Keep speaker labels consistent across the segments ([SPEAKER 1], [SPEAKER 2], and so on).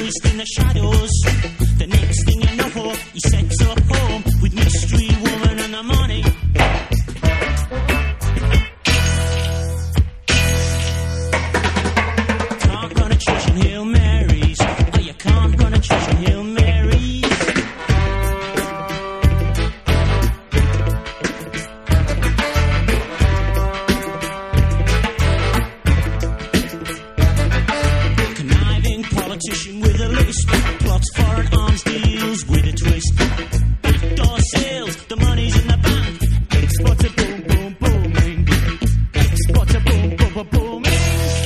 [SPEAKER 1] chased in the shadows. The next thing you know, he sets up home with mystery woman and the money. Can't run a church in Hail Marys. Oh, you can't run a church in Hail Marys. Conniving politician with a list, plots foreign arms deals with a twist. Backdoor sales, the money's in the bank. Exports are boom, boom, booming. Exports are boom, boom, boom, booming.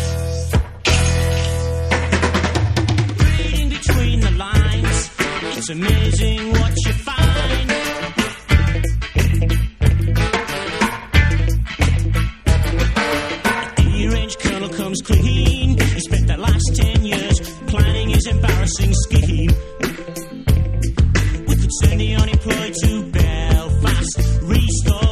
[SPEAKER 1] Reading between the lines, it's amazing what you find. The deranged colonel comes clean. He spent the last 10 years planning his embarrassing scheme. We could send the unemployed to Belfast, restore